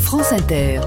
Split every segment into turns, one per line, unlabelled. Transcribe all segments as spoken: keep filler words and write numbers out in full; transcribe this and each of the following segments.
France Inter.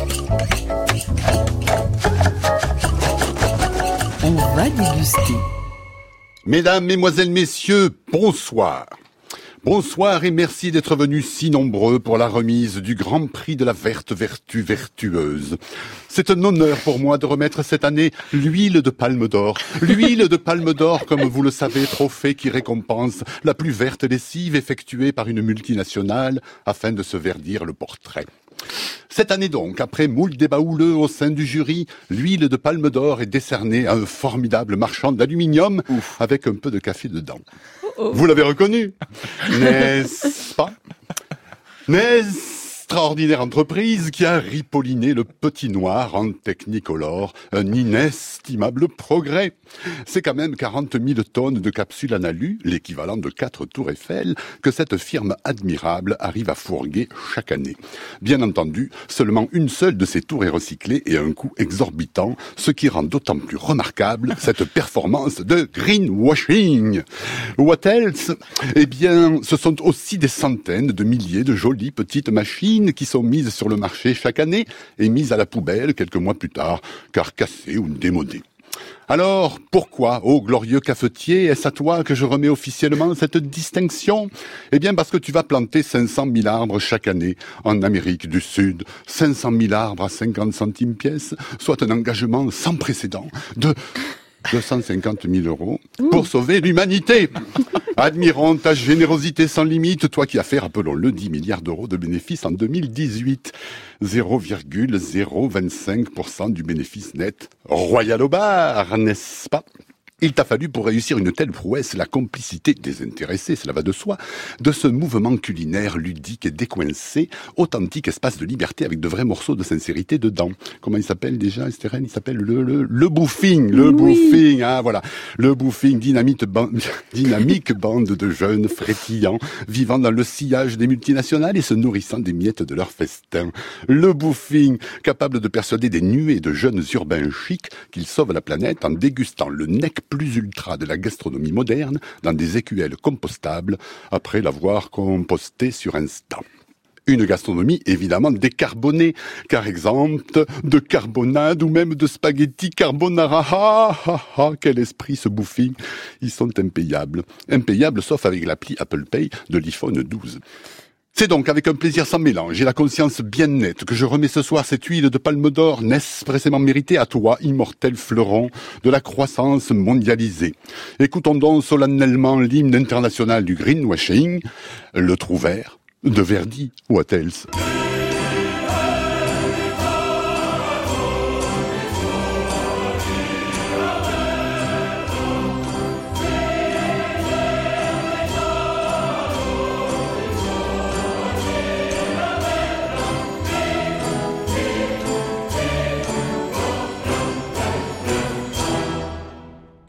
On va déguster.
Mesdames, Mesdemoiselles, Messieurs, bonsoir. Bonsoir et merci d'être venus si nombreux pour la remise du Grand Prix de la Verte Vertu Vertueuse. C'est un honneur pour moi de remettre cette année l'huile de Palme d'Or. L'huile de Palme d'Or, comme vous le savez, trophée qui récompense la plus verte lessive effectuée par une multinationale afin de se verdir le portrait. Cette année donc, après moult débats houleux au sein du jury, l'huile de Palme d'Or est décernée à un formidable marchand d'aluminium avec un peu de café dedans. Oh. Vous l'avez reconnu, n'est-ce pas? N'est-ce extraordinaire entreprise qui a ripolliné le petit noir en Technicolor, un inestimable progrès. C'est quand même quarante mille tonnes de capsules en alu, l'équivalent de quatre tours Eiffel, que cette firme admirable arrive à fourguer chaque année. Bien entendu, seulement une seule de ces tours est recyclée et à un coût exorbitant, ce qui rend d'autant plus remarquable cette performance de greenwashing. What else? Eh bien, ce sont aussi des centaines de milliers de jolies petites machines qui sont mises sur le marché chaque année et mises à la poubelle quelques mois plus tard, car cassées ou démodées. Alors, pourquoi, ô glorieux cafetier, est-ce à toi que je remets officiellement cette distinction? Eh bien, parce que tu vas planter cinq cent mille arbres chaque année en Amérique du Sud. cinq cent mille arbres à cinquante centimes pièce, soit un engagement sans précédent de deux cent cinquante mille euros pour sauver l'humanité. Admirons ta générosité sans limite, toi qui as fait, rappelons-le, dix milliards d'euros de bénéfices en deux mille dix-huit. zéro virgule zéro vingt-cinq pour cent du bénéfice net royal au bar, n'est-ce pas? Il t'a fallu pour réussir une telle prouesse la complicité désintéressée, cela va de soi, de ce mouvement culinaire ludique et décoincé, authentique espace de liberté avec de vrais morceaux de sincérité dedans. Comment il s'appelle déjà, Estérène? Il s'appelle le, le, le bouffing, le oui. bouffing, ah voilà. Le bouffing, dynamite ban- dynamique bande de jeunes frétillants, vivant dans le sillage des multinationales et se nourrissant des miettes de leur festin. Le bouffing, capable de persuader des nuées de jeunes urbains chics qu'ils sauvent la planète en dégustant le nec plus ultra de la gastronomie moderne dans des écuelles compostables après l'avoir composté sur Insta. Une gastronomie évidemment décarbonée, car exemple de carbonade ou même de spaghetti carbonara. Ah, ah, ah, quel esprit ce bouffing. Ils sont impayables. Impayables sauf avec l'appli Apple Pay de l'iPhone douze. C'est donc avec un plaisir sans mélange et la conscience bien nette que je remets ce soir cette huile de Palme d'Or expressément méritée à toi, immortel fleuron de la croissance mondialisée. Écoutons donc solennellement l'hymne international du greenwashing, le trou vert de Verdi, what else?